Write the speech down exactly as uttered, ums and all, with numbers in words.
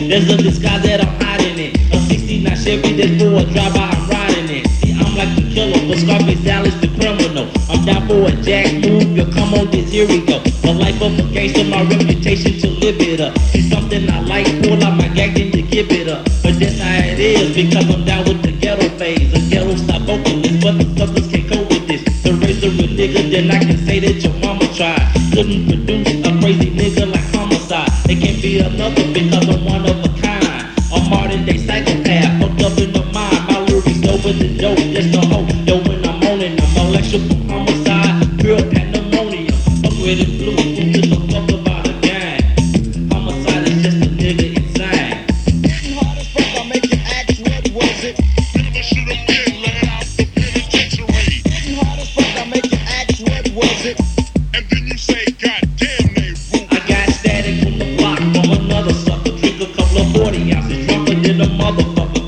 There's a disguise that I'm hiding in. A sixty-nine Chevy that's for a drive-by, I'm riding in. See, I'm like the killer, but Scarface Dallas the criminal. I'm down for a jack move, yo, come on, this here we go. A life of a gangster, my reputation to live it up. See something I like, pull out my gag and to give it up. But that's how it is, because I'm down with the ghetto phase. A ghetto style vocalist, but the suckers can't go with this. To raise a real nigga, then I can say that your mama tried. Couldn't produce a crazy nigga like homicide. It can't be another because I'm one of a kind. A modern day psychopath, fucked up in the mind. My lyrics go with the dope, just a hope. Yo, when I'm on it, I'm electrical homicide. Pure pandemonium, fuck with it blue. Who gives a fuck about a gang? Homicide is just a nigga insane. Hitting hard as fuck, I'll make you ask what was it? Never should have been let out the penitentiary. Hitting hard as fuck, I'll make you ask what was it? And then you say, God damn, they rude. I got static from the block from another sucker. Drink a couple of forty ounces, drunker than a motherfucker.